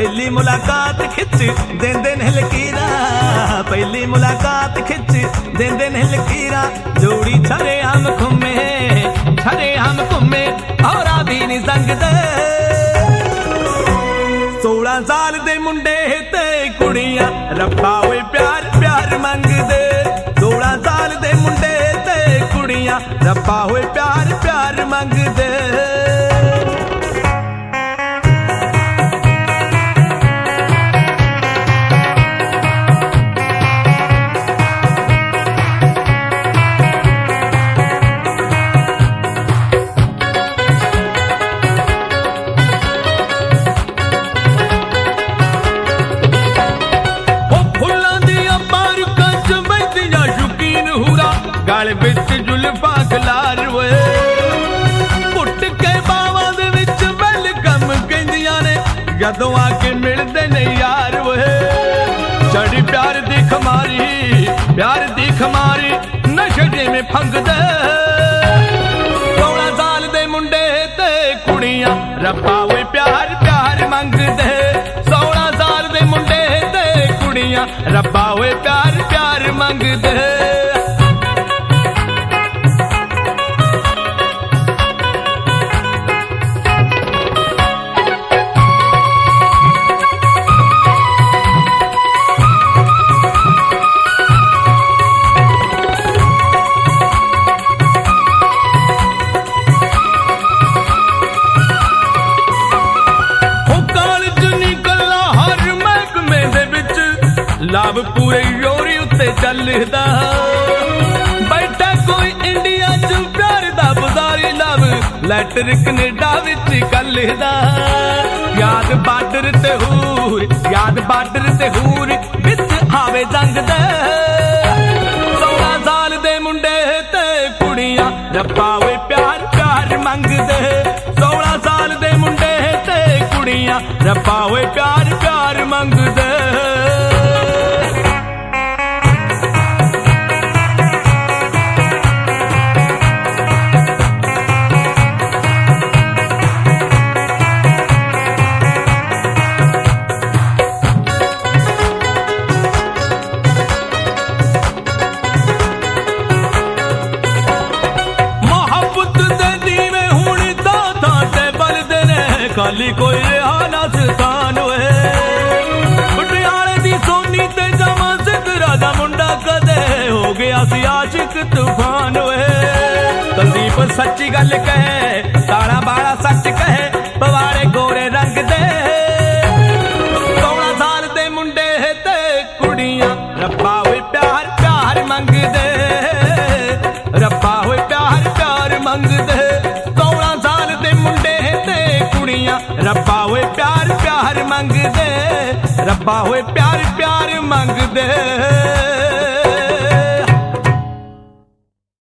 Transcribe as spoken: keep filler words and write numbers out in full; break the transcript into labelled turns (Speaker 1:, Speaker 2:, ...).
Speaker 1: पहली मुलाकात खिच देंदे ने लकीरा, पहली मुलाकात खिच देंदे ने लकीरा। जोड़ी छरे हम घूमे छरे हम घूमे और भी नहीं संगदे। सोलह साल दे मुंडे ते कुड़ियां रब्बा होए प्यार प्यार मंगदे। सोलह साल दे मुंडे ते कुड़ियां रब्बा होए प्यार प्यार मंगदे। गल विच जुल्फा खलार वे घुट के बावां दे विच वेलकम कहंदियां ने जदों आके मिलदे ने यार वे। चढ़ी प्यार दी खमारी प्यार दी खमारी नशे जिवें फंगदे। सोलह साल दे मुंडे ते कुड़ियां रब्बा वे प्यार प्यार मंगदे। सोलह साल दे मुंडे ते कुड़ियां रब्बा वे प्यार प्यार मंगदे। लाभ पूरे योरी उत्ते चलदा बैठा कोई इंडिया च प्यार दा बाजारी लव लैटर कनेडा विच कलदा। याद बार्डर ते हूर याद बार्डर ते हूर विच आवे जंग दे। सोलह साल दे मुंडे ते कुड़ियां रब्बा वे प्यार प्यार मंगदे। सोलह साल दे मुंडे ते कुड़ियां रब्बा वे प्यार प्यार मंगदे। खाली कोई रहा ना स्थान होए पटियाले दी सोनी ते जमा सिद्ध राजा मुंडा कदे हो गया सी आशिक तूफान होए। कुलदीप सच्ची गल कहे ताड़ा बाड़ा सच कहे पवाड़े गोरे रंग दे। सोलह साल दे मुंडे ते कुड़ियां रब्बा होए प्यार प्यार मंगदे। रब्बा होए प्यार प्यार मंगदे। सोलह साल दे मुंडे ते कुड़ियां रब्बा होए प्यार प्यार मंगदे। रब्बा होए प्यार प्यार मंगदे।